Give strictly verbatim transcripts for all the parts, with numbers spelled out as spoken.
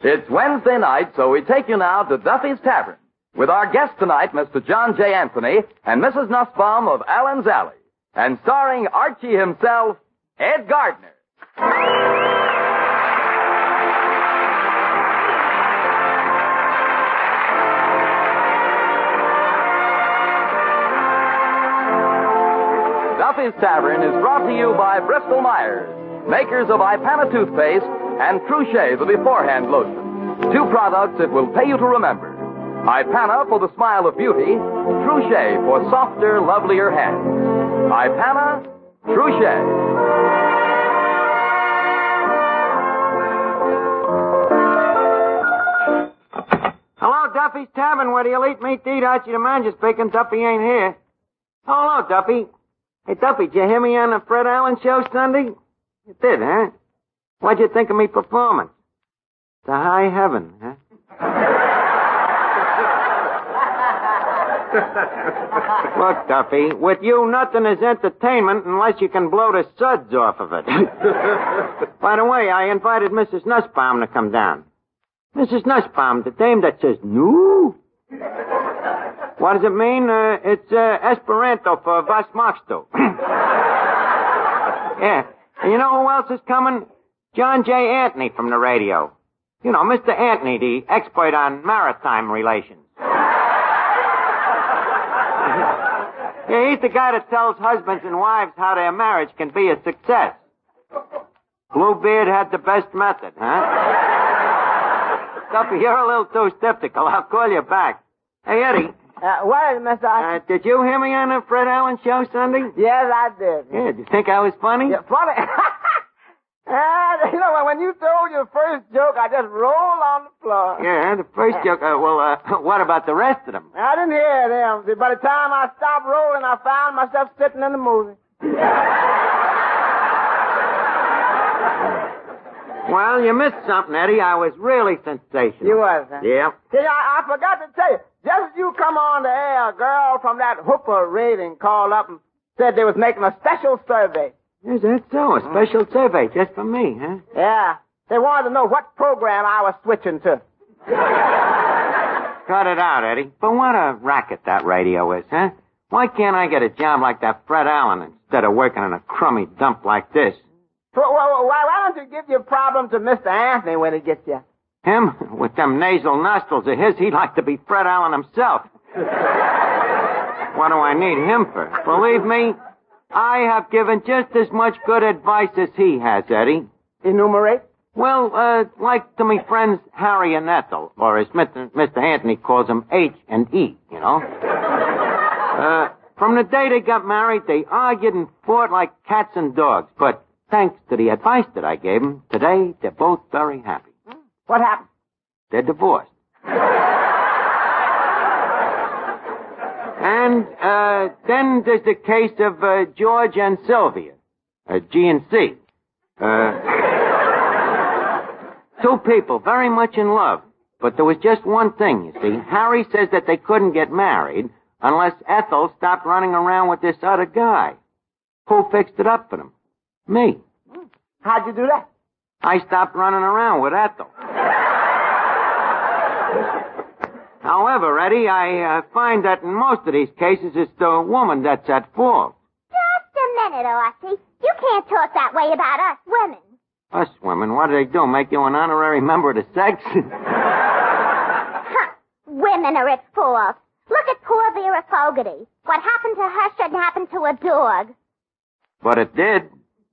It's Wednesday night, so we take you now to Duffy's Tavern with our guest tonight, Mister John J. Anthony, and Missus Nussbaum of Allen's Alley, and starring Archie himself, Ed Gardner. Duffy's Tavern is brought to you by Bristol Myers, makers of Ipana toothpaste and Truchet, the beforehand lotion. Two products it will pay you to remember. Ipana for the smile of beauty, Truchet for softer, lovelier hands. Ipana, Truchet. Hello, Duffy's Tavern, where do you eat meat to eat? Archie the manager speaking. Duffy ain't here. Oh, hello, Duffy. Hey, Duffy, did you hear me on the Fred Allen show Sunday? You did, huh? What'd you think of me performance? To high heaven, huh? Look, Duffy, with you, nothing is entertainment unless you can blow the suds off of it. By the way, I invited Missus Nussbaum to come down. Missus Nussbaum, the dame that says, no. What does it mean? Uh, it's uh, Esperanto for was machst du? Yeah. And you know who else is coming? John J. Anthony from the radio. You know, Mister Anthony, the expert on maritime relations. Yeah, he's the guy that tells husbands and wives how their marriage can be a success. Bluebeard had the best method, huh? Duffy, you're a little too skeptical. I'll call you back. Hey, Eddie. Uh, what is it, Mister Uh, did you hear me on the Fred Allen show Sunday? Yes, I did. Yeah, did you think I was funny? Yeah, funny. And, you know, when you told your first joke, I just rolled on the floor. Yeah, the first joke. Uh, well, uh, what about the rest of them? I didn't hear them. By the time I stopped rolling, I found myself sitting in the movie. Well, you missed something, Eddie. I was really sensational. You was, huh? Yeah. See, I, I forgot to tell you. Just as you come on the air, a girl from that Hooper rating called up and said they was making a special survey. Is that so? A special survey just for me, huh? Yeah. They wanted to know what program I was switching to. Cut it out, Eddie. But what a racket that radio is, huh? Why can't I get a job like that Fred Allen instead of working in a crummy dump like this? So, well, why, why don't you give your problem to Mister Anthony when he gets you? Him? With them nasal nostrils of his, he'd like to be Fred Allen himself. What do I need him for? Believe me, I have given just as much good advice as he has, Eddie. Enumerate? Well, uh, like to me friends Harry and Ethel, or as Mister Mister Anthony calls them, H and E, you know. Uh, from the day they got married, they argued and fought like cats and dogs, but thanks to the advice that I gave them, today they're both very happy. What happened? They're divorced. And, uh, then there's the case of, uh, George and Sylvia. Uh, G and C. Uh, two people very much in love. But there was just one thing, you see. Harry says that they couldn't get married unless Ethel stopped running around with this other guy. Who fixed it up for them? Me. How'd you do that? I stopped running around with Ethel. However, Eddie, I uh, find that in most of these cases, it's the woman that's at fault. Just a minute, Archie. You can't talk that way about us women. Us women? What do they do, make you an honorary member of the sex? Huh. Women are at fault. Look at poor Vera Fogarty. What happened to her shouldn't happen to a dog. But it did.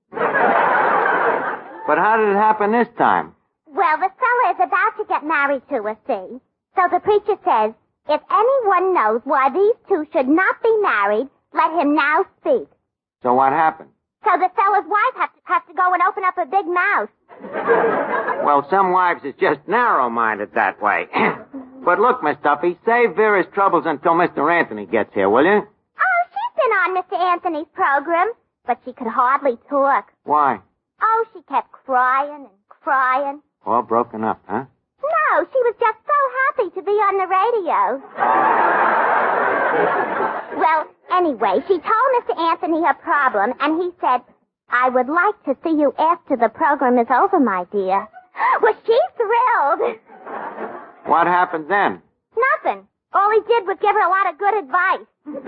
But how did it happen this time? Well, the fella is about to get married to her, see? So the preacher says, if anyone knows why these two should not be married, let him now speak. So what happened? So the fella's wife has to, has to go and open up her big mouth. Well, some wives is just narrow-minded that way. But look, Miss Duffy, save Vera's troubles until Mister Anthony gets here, will you? Oh, she's been on Mister Anthony's program, but she could hardly talk. Why? Oh, she kept crying and crying. All broken up, huh? No, she was just so happy to be on the radio. Well, anyway, she told Mister Anthony her problem, and he said, I would like to see you after the program is over, my dear. Well, she's thrilled. What happened then? Nothing. All he did was give her a lot of good advice.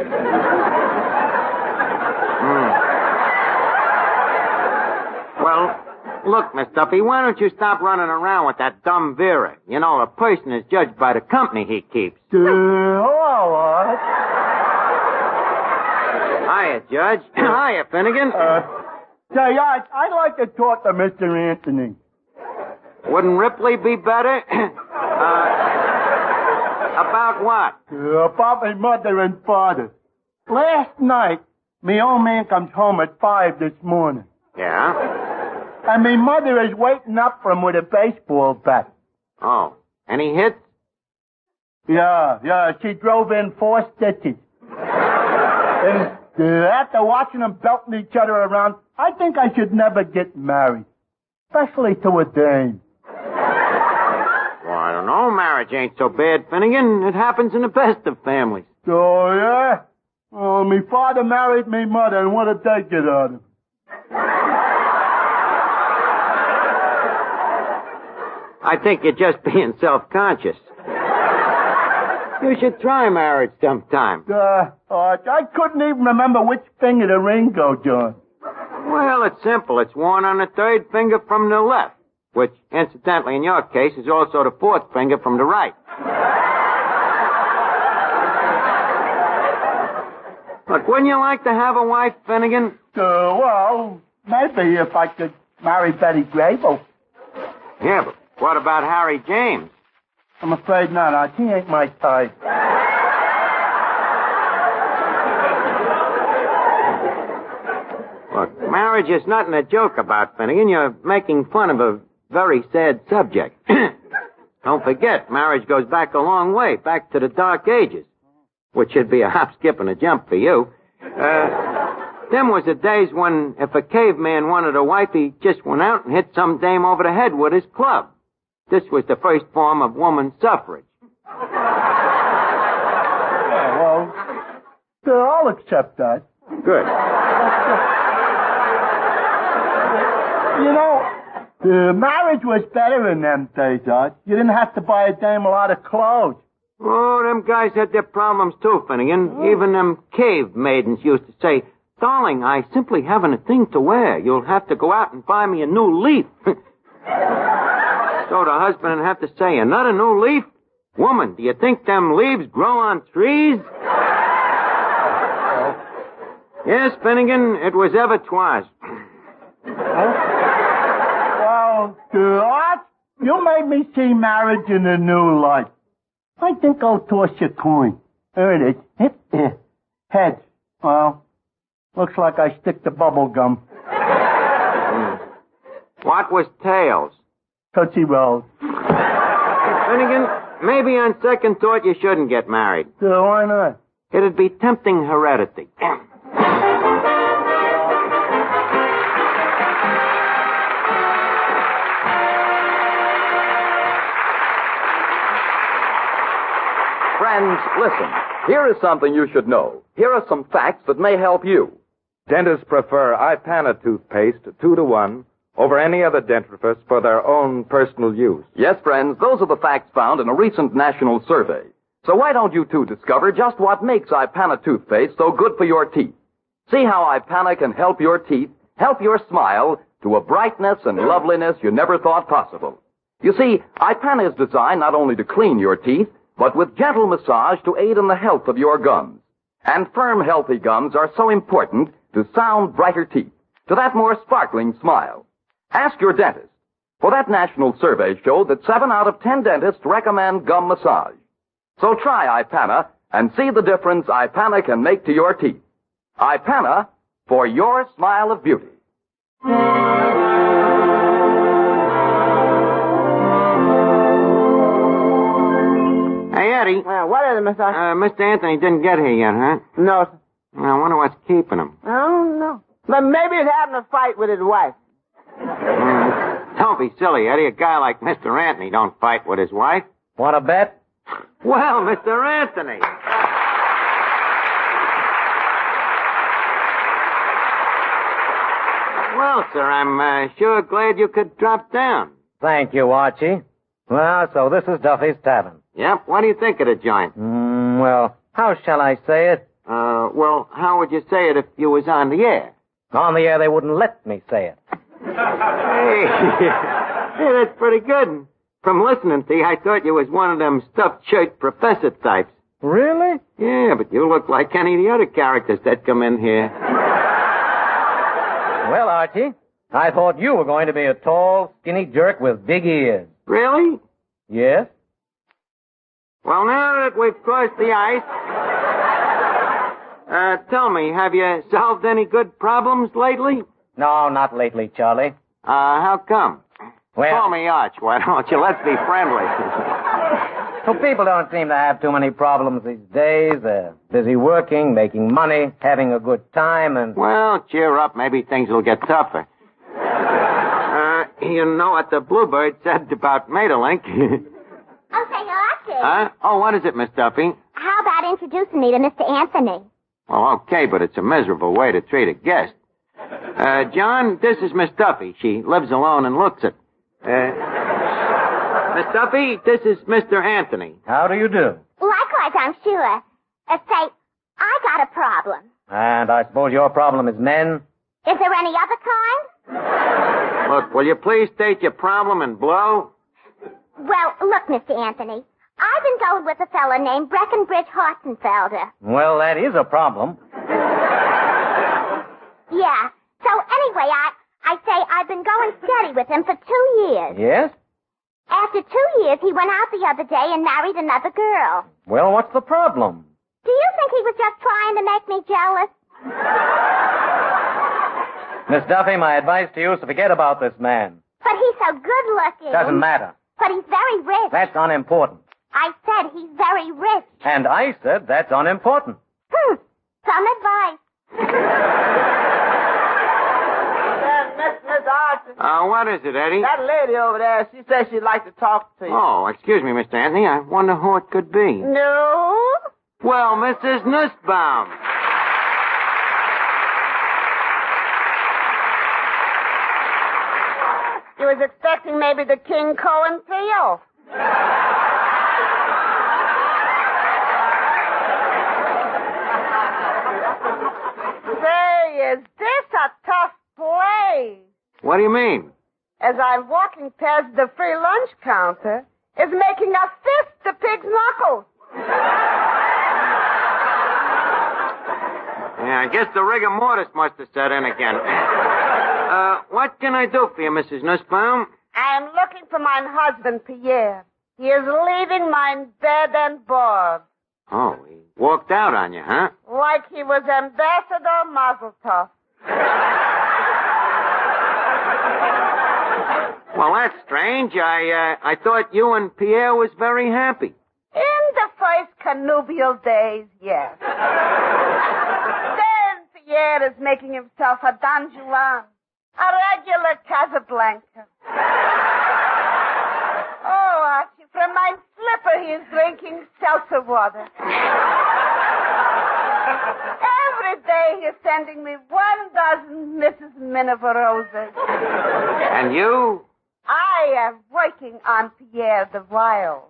Hmm. Well, look, Miss Duffy, why don't you stop running around with that dumb Vera? You know, a person is judged by the company he keeps. Uh, hello, what? Hiya, Judge. Hiya, Finnegan. Uh, say, I'd, I'd like to talk to Mister Anthony. Wouldn't Ripley be better? uh, about what? Uh, about my mother and father. Last night, me old man comes home at five this morning. Yeah? And me mother is waiting up for him with a baseball bat. Oh. Any hits? Yeah, yeah, she drove in four stitches. And uh, after watching them belting each other around, I think I should never get married. Especially to a dame. Well, I don't know. Marriage ain't so bad, Finnegan. It happens in the best of families. Oh, yeah? Oh, me father married me mother, and what did they get out of him? I think you're just being self-conscious. You should try marriage sometime. Uh, uh, I couldn't even remember which finger the ring goes on. Well, it's simple. It's worn on the third finger from the left, which, incidentally, in your case, is also the fourth finger from the right. Look, wouldn't you like to have a wife, Finnegan? Uh, well, maybe if I could marry Betty Grable. Yeah, but what about Harry James? I'm afraid not. Uh, he ain't my type. Look, marriage is nothing to joke about, Finnegan. You're making fun of a very sad subject. Don't forget, marriage goes back a long way, back to the Dark Ages, which should be a hop, skip, and a jump for you. Uh, them was the days when if a caveman wanted a wife, he just went out and hit some dame over the head with his club. This was the first form of woman suffrage. Yeah, well, uh, I'll accept that. Good. You know, the marriage was better in them days, Art. You didn't have to buy a dame a lot of clothes. Oh, them guys had their problems too, Finnegan. Oh. Even them cave maidens used to say, "Darling, I simply haven't a thing to wear. You'll have to go out and buy me a new leaf." So the husband would have to say, "Another new leaf? Woman, do you think them leaves grow on trees?" Oh. Yes, Finnegan, it was ever twas. Well, uh, Art, you made me see marriage in a new light. I think I'll toss your coin. There it is. Heads. Well, looks like I stick to bubble gum. What was tails? Tootsie Rolls. Finnegan, maybe on second thought you shouldn't get married. So why not? It'd be tempting heredity. Friends, listen. Here is something you should know. Here are some facts that may help you. Dentists prefer Ipana toothpaste two to one over any other dentifrice for their own personal use. Yes, friends, those are the facts found in a recent national survey. So why don't you two discover just what makes Ipana toothpaste so good for your teeth? See how Ipana can help your teeth, help your smile to a brightness and loveliness you never thought possible. You see, Ipana is designed not only to clean your teeth, but with gentle massage to aid in the health of your gums. And firm, healthy gums are so important to sound, brighter teeth, to that more sparkling smile. Ask your dentist. For that national survey showed that seven out of ten dentists recommend gum massage. So try Ipana and see the difference Ipana can make to your teeth. Ipana, for your smile of beauty. Hey, Eddie. Uh, what is it, Mister Uh, Mister Anthony didn't get here yet, huh? No. I wonder what's keeping him. I don't know. But maybe he's having a fight with his wife. Mm, don't be silly, Eddie. A guy like Mister Anthony don't fight with his wife. Want to bet? Well, Mister Anthony. Well, sir, I'm uh, sure glad you could drop down. Thank you, Archie. Well, so this is Duffy's Tavern. Yep. What do you think of the joint? Mm, well, how shall I say it? Uh, well, how would you say it if you was on the air? On the air, they wouldn't let me say it. Hey, hey, that's pretty good. From listening to you, I thought you was one of them stuffed shirt professor types. Really? Yeah, but you look like any of the other characters that come in here. Well, Archie, I thought you were going to be a tall, skinny jerk with big ears. Really? Yes? Well, now that we've crossed the ice, uh, tell me, have you solved any good problems lately? No, not lately, Charlie. Uh, how come? Well, Call me Arch, why don't you? Let's be friendly. well, people don't seem to have too many problems these days. They're busy working, making money, having a good time, and... Well, cheer up. Maybe things will get tougher. Uh, you know what the Bluebird said about Maeterlinck? Oh, say, Archie. Huh? Oh, what is it, Miss Duffy? How about introducing me to Mister Anthony? Well, okay, but it's a miserable way to treat a guest. Uh, John, this is Miss Duffy. She lives alone and looks it. Uh, Miss Duffy, this is Mister Anthony. How do you do? Likewise, I'm sure. Uh, say, I got a problem. And I suppose your problem is men? Is there any other kind? Look, will you please state your problem and blow? Well, look, Mister Anthony, I've been going with a fella named Breckenbridge Horstenfelder. Well, that is a problem. Yeah. So anyway, I, I say I've been going steady with him for two years. Yes? After two years, he went out the other day and married another girl. Well, what's the problem? Do you think he was just trying to make me jealous? Miss Duffy, my advice to you is to forget about this man. But he's so good looking. Doesn't matter. But he's very rich. That's unimportant. I said he's very rich. And I said that's unimportant. Hmm. Some advice. Miss, Miss Archie. Uh, what is it, Eddie? That lady over there, she says she'd like to talk to you. Oh, excuse me, Mister Anthony. I wonder who it could be. No? Well, Missus Nussbaum. She was expecting maybe the King Cohen trio. Say, is this a tough place? What do you mean? As I'm walking past the free lunch counter, is making a fist to pig's knuckles. Yeah, I guess the rigor mortis must have set in again. Uh, what can I do for you, Missus Nussbaum? I'm looking for my husband, Pierre. He is leaving my bed and board. Oh, he walked out on you, huh? Like he was Ambassador Mazeltov. Well, that's strange. I, uh, I thought you and Pierre was very happy. In the first connubial days, yes. Then Pierre is making himself a Don Juan, a regular Casablanca. Oh, Archie, from my slipper he is drinking seltzer water. Every day he is sending me one dozen Missus Miniver roses. And you? I am working on Pierre the Wild.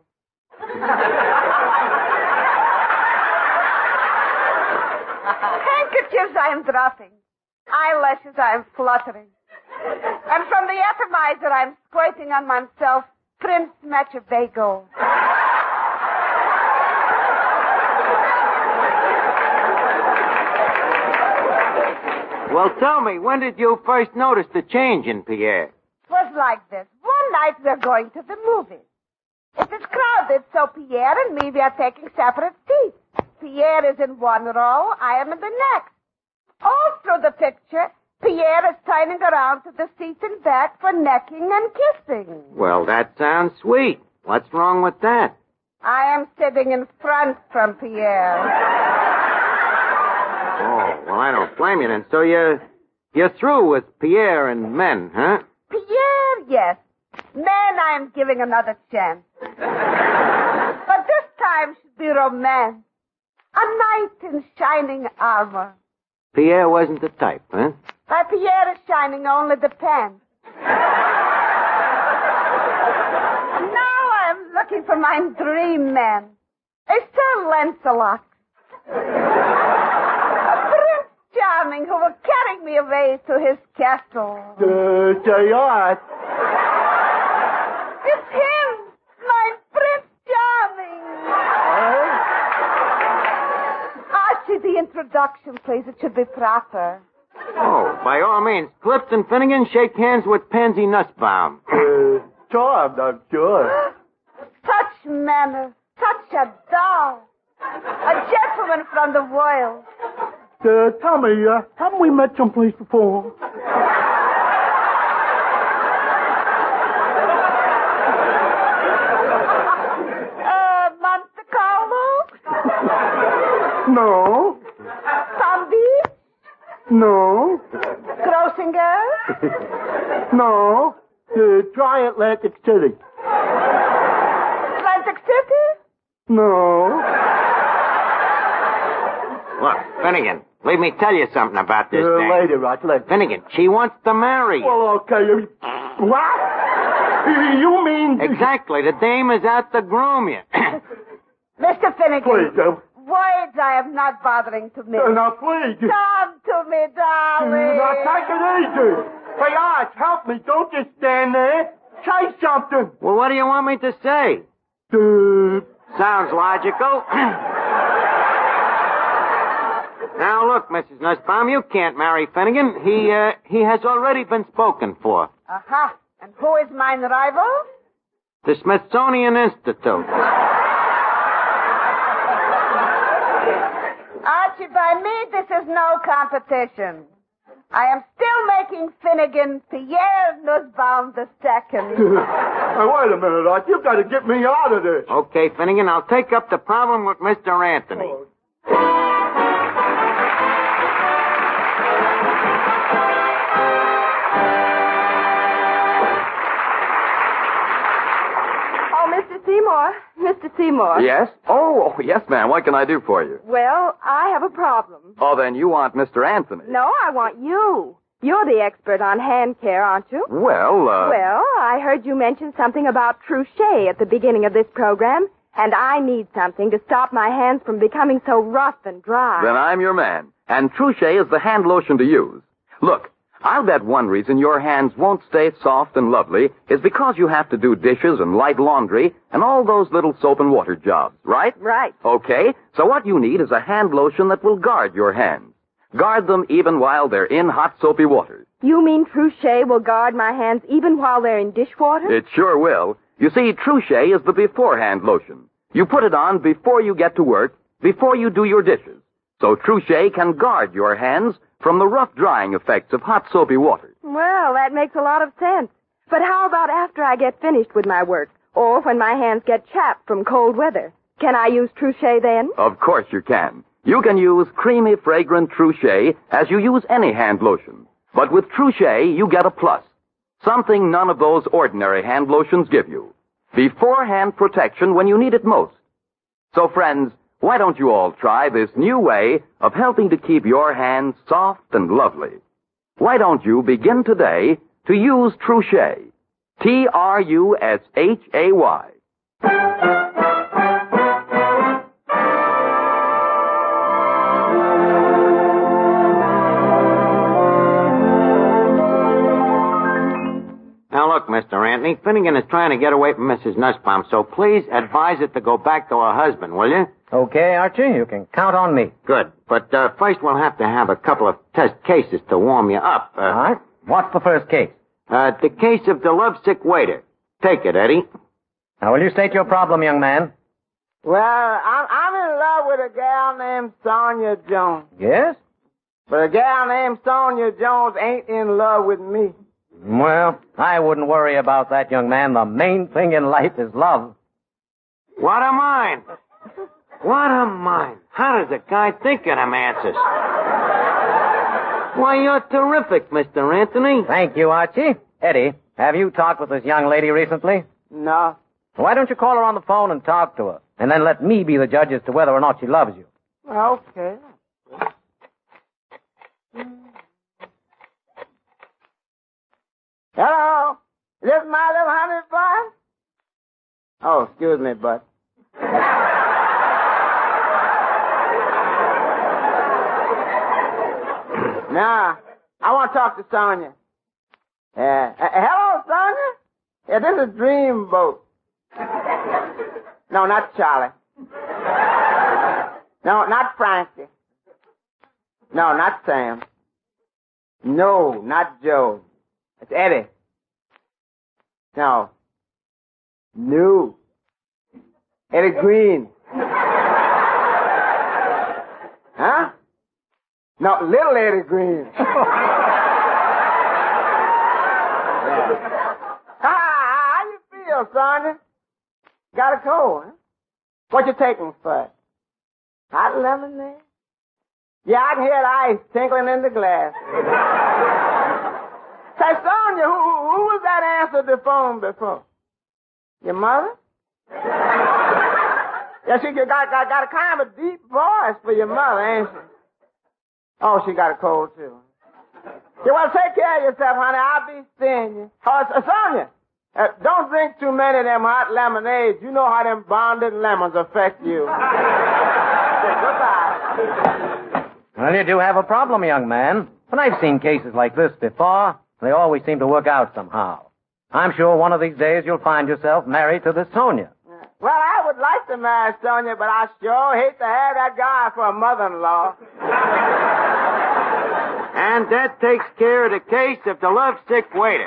Handkerchiefs I am dropping. Eyelashes I am fluttering. And from the atomizer I am squirting on myself Prince Machiavelli. Well, tell me, when did you first notice the change in Pierre? It was like this. One night we're going to the movies. It is crowded, so Pierre and me, we are taking separate seats. Pierre is in one row, I am in the next. All through the picture, Pierre is turning around to the seat in back for necking and kissing. Well, that sounds sweet. What's wrong with that? I am sitting in front from Pierre. Oh, well, I don't blame you then. So you're, you're through with Pierre and men, huh? Pierre, yes. Men, I am giving another chance. But this time should be romance. A knight in shining armor. Pierre wasn't the type, huh? But Pierre is shining only the pants. looking for my dream man. A Sir Lancelot. A Prince Charming who will carry me away to his castle. Uh, say what? It's him, my Prince Charming. Archie, the introduction, please. It should be proper. Oh, by all means, Clifton Finnegan, shake hands with Pansy Nussbaum. Uh, charmed, I'm sure. Such manners, such a doll. A gentleman from the world. Uh, tell me, uh, haven't we met someplace before? Uh, Monte Carlo? No. Palm Beach? No. Crossinger? No. Uh, try Atlantic City. Atlantic City? No. Look, Finnegan, leave me tell you something about this Uh, thing. later, Roger. Later. Finnegan, she wants to marry you. Well, okay. What? You mean... Exactly. The dame is out to groom you. Mister Finnegan. Please, uh, Words I am not bothering to miss. uh, now, please. Come to me, darling. Now, take it easy. Hey, Arch, help me. Don't just stand there. Say something. Well, what do you want me to say? Uh, Sounds logical. Now, look, Missus Nussbaum, you can't marry Finnegan. He, uh, he has already been spoken for. Aha. And who is mine rival? The Smithsonian Institute. Archie, by me, this is no competition. I am still making Finnegan Pierre Nussbaum the second. hey, wait a minute, Arch. You've got to get me out of this. Okay, Finnegan, I'll take up the problem with Mister Anthony. Oh. Oh, Mister Seymour. Mister Seymour. Yes? Oh, oh, yes, ma'am. What can I do for you? Well, I have a problem. Oh, then you want Mister Anthony. No, I want you. You're the expert on hand care, aren't you? Well, uh... Well, I heard you mention something about Trouchet at the beginning of this program, and I need something to stop my hands from becoming so rough and dry. Then I'm your man. And Trouchet is the hand lotion to use. Look, I'll bet one reason your hands won't stay soft and lovely is because you have to do dishes and light laundry and all those little soap and water jobs, right? Right. Okay, so what you need is a hand lotion that will guard your hands. Guard them even while they're in hot soapy water. You mean Trouchet will guard my hands even while they're in dishwater? It sure will. You see, Trouchet is the beforehand lotion. You put it on before you get to work, before you do your dishes. So Trouchet can guard your hands from the rough drying effects of hot soapy water. Well, that makes a lot of sense. But how about after I get finished with my work? Or when my hands get chapped from cold weather? Can I use Trouchet then? Of course you can. You can use creamy, fragrant Trouchet as you use any hand lotion. But with Trouchet, you get a plus. Something none of those ordinary hand lotions give you. Beforehand protection when you need it most. So, friends, why don't you all try this new way of helping to keep your hands soft and lovely? Why don't you begin today to use Trouchet? T R U S H A Y. Now, look, Mister Anthony, Finnegan is trying to get away from Missus Nussbaum, so please advise her to go back to her husband, will you? Okay, Archie, you can count on me. Good. But uh, first we'll have to have a couple of test cases to warm you up. Uh, All right. What's the first case? Uh, the case of the lovesick waiter. Take it, Eddie. Now, will you state your problem, young man? Well, I'm, I'm in love with a gal named Sonia Jones. Yes? But a gal named Sonia Jones ain't in love with me. Well, I wouldn't worry about that, young man. The main thing in life is love. What a mind. What a mind. How does a guy think of them answers? Why, you're terrific, Mister Anthony. Thank you, Archie. Eddie, have you talked with this young lady recently? No. Why don't you call her on the phone and talk to her? And then let me be the judge as to whether or not she loves you. Okay. Hello? Is this my little honey bun? Oh, excuse me, bud. Now, I want to talk to Sonia. Uh, uh, hello, Sonia? Yeah, this is Dreamboat. No, not Charlie. No, not Frankie. No, not Sam. No, not Joe. It's Eddie. No. No. Eddie Green. Huh? No, little Eddie Green. Yeah. How, how you feel, Sonia? Got a cold, huh? What you taking for? Hot lemonade? Yeah, I can hear the ice tinkling in the glass. Say, Sonia, who, who was that answered the phone before? Your mother? Yeah, she got, got, got a kind of a deep voice for your mother, ain't she? Oh, she got a cold, too. Yeah, well, take care of yourself, honey. I'll be seeing you. Oh, uh, Sonia, uh, don't drink too many of them hot lemonades. You know how them bonded lemons affect you. Goodbye. Well, you do have a problem, young man. But I've seen cases like this before. They always seem to work out somehow. I'm sure one of these days you'll find yourself married to this Sonia. Well, I would like to marry Sonia, but I sure hate to have that guy for a mother-in-law. And that takes care of the case of the lovesick waiter.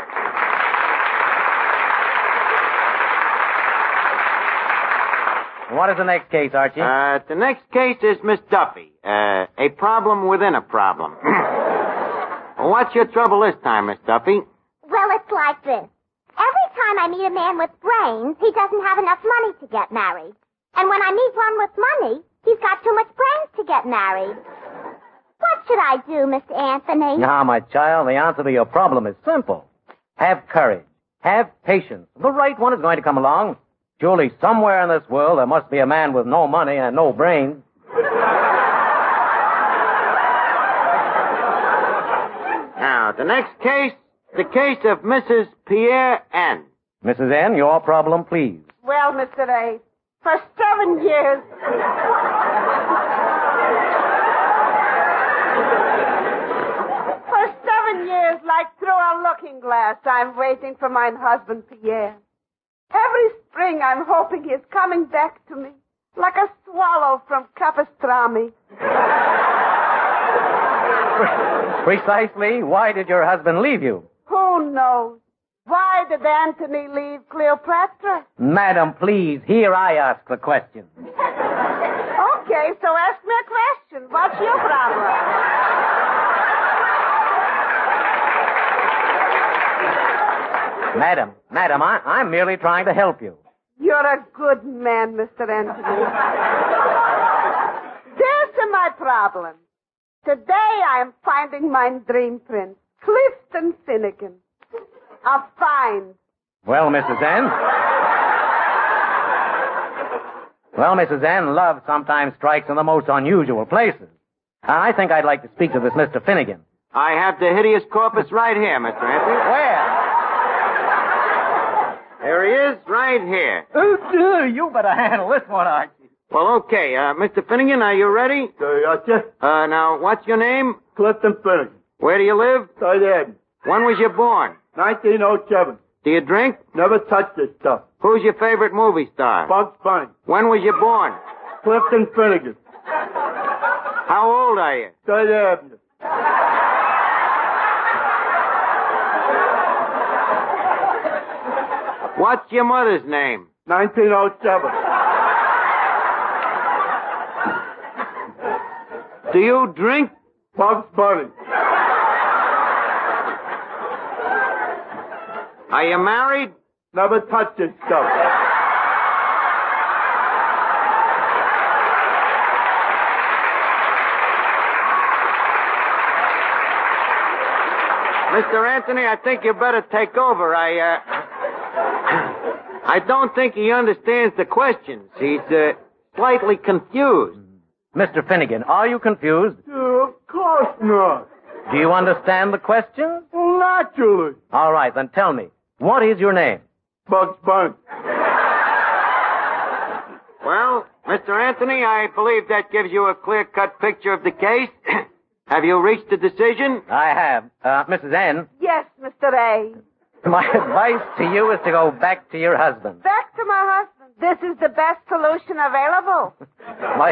What is the next case, Archie? Uh, the next case is Miss Duffy. Uh, a problem within a problem. What's your trouble this time, Miss Duffy? Well, it's like this. Every time I meet a man with brains, he doesn't have enough money to get married. And when I meet one with money, he's got too much brains to get married. What should I do, Mister Anthony? Now, my child, the answer to your problem is simple. Have courage. Have patience. The right one is going to come along. Surely somewhere in this world there must be a man with no money and no brains. Now, the next case, the case of Missus Pierre N. Missus N, your problem, please. Well, Mister A, for seven years... for seven years, like through a looking glass, I'm waiting for my husband, Pierre. Every spring, I'm hoping he's coming back to me, like a swallow from Capistrami. Precisely, why did your husband leave you? Who knows? Why did Anthony leave Cleopatra? Madam, please, here I ask the question. Okay, so ask me a question. What's your problem? Madam, madam, I, I'm merely trying to help you. You're a good man, Mister Anthony. This is my problem. Today I am finding my dream prince, Clifton Finnegan. A find. Well, Missus N. Well, Missus N, love sometimes strikes in the most unusual places. I think I'd like to speak to this Mister Finnegan. I have the hideous corpus right here, Mister Anthony. Where? There he is, right here. Oh, you better handle this one, Archie. Well, okay. Uh, Mister Finnegan, are you ready? Gotcha. Uh, now, what's your name? Clifton Finnegan. Where do you live? Third Avenue. When was you born? nineteen oh seven. Do you drink? Never touched this stuff. Who's your favorite movie star? Bugs Bunny. When was you born? Clifton Finnegan. How old are you? Third Avenue. What's your mother's name? nineteen oh seven. Do you drink? Bugs Bunny. Are you married? Never touched this stuff. Mister Anthony, I think you better take over. I, uh... I don't think he understands the questions. He's, uh, slightly confused. Mister Finnegan, are you confused? Uh, of course not. Do you understand the question? Naturally. All right, then tell me. What is your name? Bugs Bunny. Mister Anthony, I believe that gives you a clear-cut picture of the case. Have you reached a decision? I have. Uh, Missus N, Yes, Mister A. my advice to you is to go back to your husband. Back to my husband. This is the best solution available. My...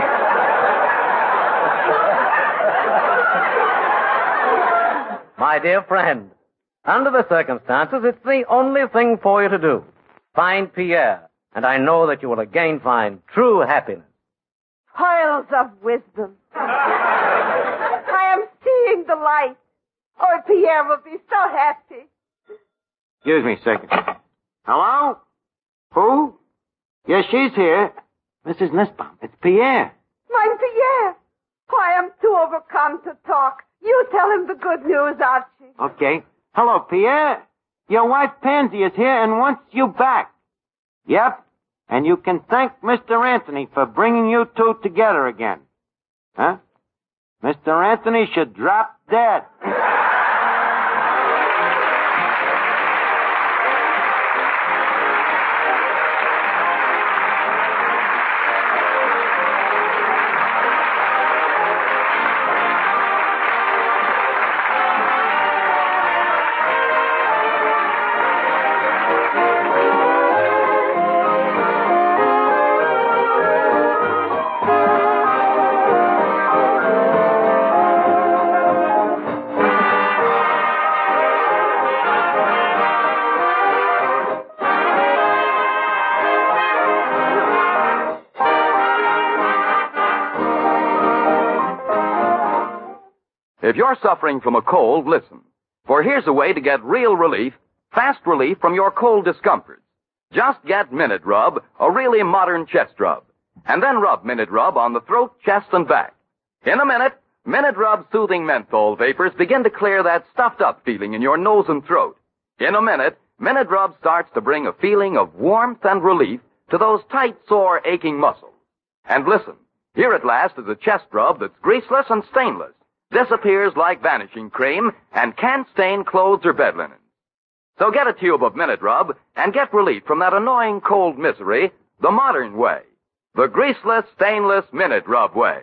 My dear friend, under the circumstances, it's the only thing for you to do. Find Pierre, and I know that you will again find true happiness. Pearls of wisdom. I am seeing the light. Oh, Pierre will be so happy. Excuse me a second. Hello? Who? Yes, she's here. Missus Nussbaum, it's Pierre. Mein Pierre. Oh, I am too overcome to talk. You tell him the good news, Archie. Okay. Hello, Pierre. Your wife Pansy is here and wants you back. Yep. And you can thank Mister Anthony for bringing you two together again. Huh? Mister Anthony should drop dead. If you're suffering from a cold, listen. For here's a way to get real relief, fast relief from your cold discomforts. Just get Minute Rub, a really modern chest rub. And then rub Minute Rub on the throat, chest, and back. In a minute, Minute Rub's soothing menthol vapors begin to clear that stuffed up feeling in your nose and throat. In a minute, Minute Rub starts to bring a feeling of warmth and relief to those tight, sore, aching muscles. And listen, here at last is a chest rub that's greaseless and stainless, disappears like vanishing cream, and can't stain clothes or bed linen. So get a tube of Minute Rub and get relief from that annoying cold misery the modern way. The greaseless, stainless Minute Rub way.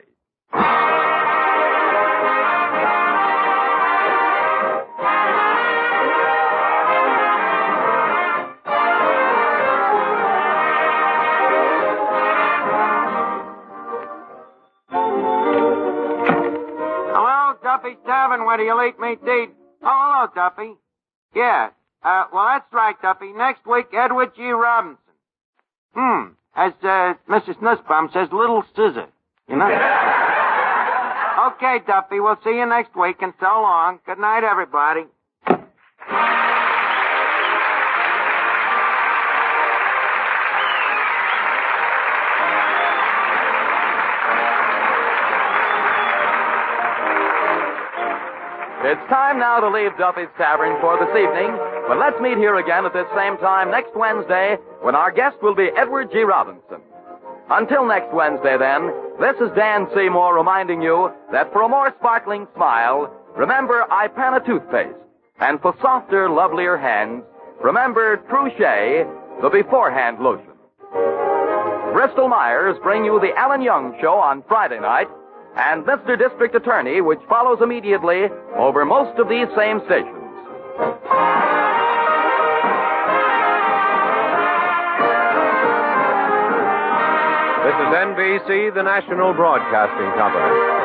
Duffy's Tavern, where do you eat me eat? Oh, hello, Duffy. Yeah. Uh, well, that's right, Duffy. Next week, Edward G. Robinson. Hmm. As, uh, Missus Nussbaum says, Little Scissor. You know? Okay, Duffy. We'll see you next week, and so long. Good night, everybody. It's time now to leave Duffy's Tavern for this evening, but let's meet here again at this same time next Wednesday when our guest will be Edward G. Robinson. Until next Wednesday, then, this is Dan Seymour reminding you that for a more sparkling smile, remember Ipana toothpaste. And for softer, lovelier hands, remember Trouchet, the beforehand lotion. Bristol Myers bring you the Alan Young Show on Friday night, and Mister District Attorney, which follows immediately over most of these same stations. This is N B C, the national broadcasting company.